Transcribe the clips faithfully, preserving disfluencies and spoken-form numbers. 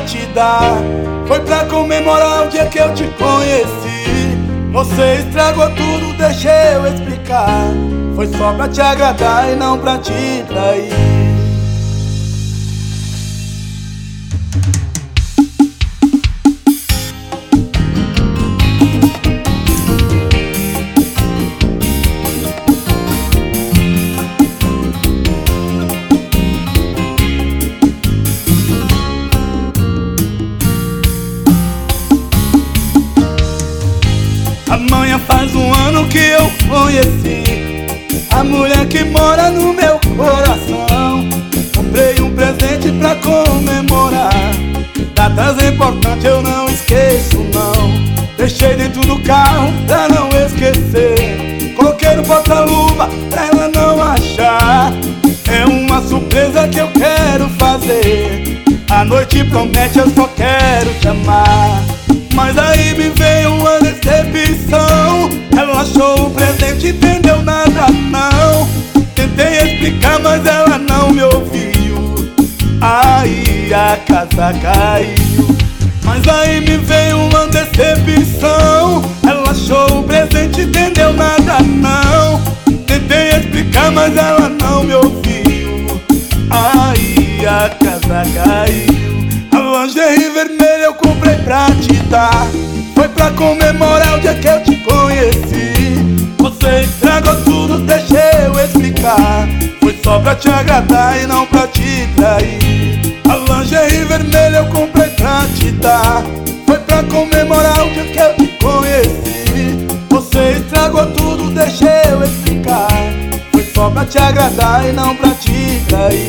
te dar. Foi pra comemorar o dia que eu te conheci. Você estragou tudo, deixa eu explicar. Foi só pra te agradar e não pra te trair. Amanhã faz um ano que eu conheci a mulher que mora no meu coração. Comprei um presente pra comemorar. Datas importantes eu não esqueço não. Deixei dentro do carro pra não esquecer. Coloquei no porta-luva pra ela não achar. É uma surpresa que eu quero fazer. A noite promete, eu só quero te amar. Mas aí me veio uma decepção. Ela achou o presente, entendeu nada não. Tentei explicar, mas ela não me ouviu. Aí a casa caiu. Mas aí me veio uma decepção. Ela achou o presente, entendeu nada não. Tentei explicar, mas ela não me ouviu. Aí a casa caiu. A lingerie vermelha eu comprei pra te dar. Foi pra comemorar o dia que eu te conheci. Você estragou tudo, deixa eu explicar. Foi só pra te agradar e não pra te trair. A lingerie vermelha eu comprei pra te dar. Foi pra comemorar o dia que eu te conheci. Você estragou tudo, deixa eu explicar. Foi só pra te agradar e não pra te trair.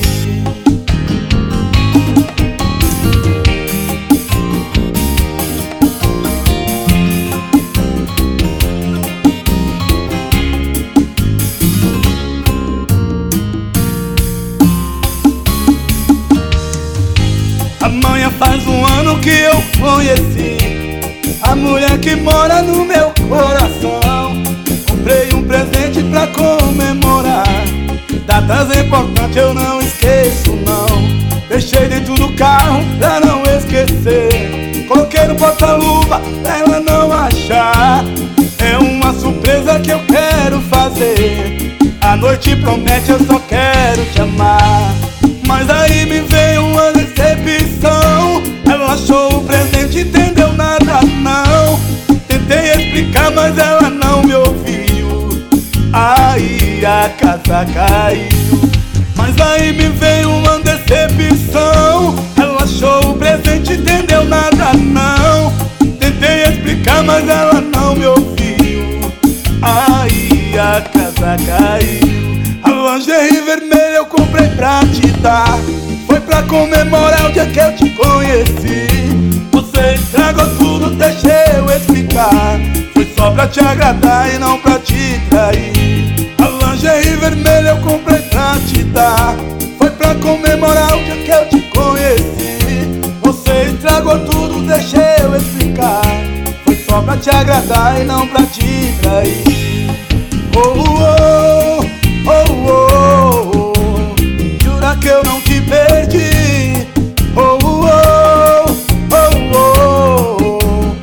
Amanhã faz um ano que eu conheci a mulher que mora no meu coração. Comprei um presente pra comemorar. Datas importantes eu não esqueço não. Deixei dentro do carro pra não esquecer. Coloquei no porta-luva pra ela não achar. É uma surpresa que eu quero fazer. A noite promete, eu só quero te amar. Mas aí me veio uma decepção. Ela achou o presente, entendeu nada não. Tentei explicar, mas ela não me ouviu. Aí a casa caiu. Mas aí me veio uma decepção. Ela achou o presente, entendeu nada não. Tentei explicar, mas ela não me ouviu. Aí a casa caiu. A lingerie vermelha eu comprei pra te dar. Foi pra comemorar o dia que eu te conheci. Você estragou tudo, deixa eu explicar. Foi só pra te agradar e não pra te trair. A lingerie vermelha eu comprei pra te dar. Foi pra comemorar o dia que eu te conheci. Você estragou tudo, deixa eu explicar. Foi só pra te agradar e não pra te trair. Oh, oh, oh, oh, oh. Jura que eu não te perdi. Oh, oh, oh, oh, oh.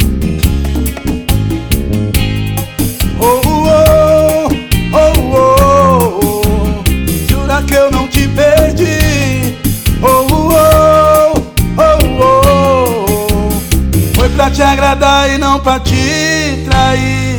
Oh, oh, oh, oh, oh. Jura que eu não te perdi. Oh, oh, oh, oh, oh. Foi pra te agradar e não pra te trair.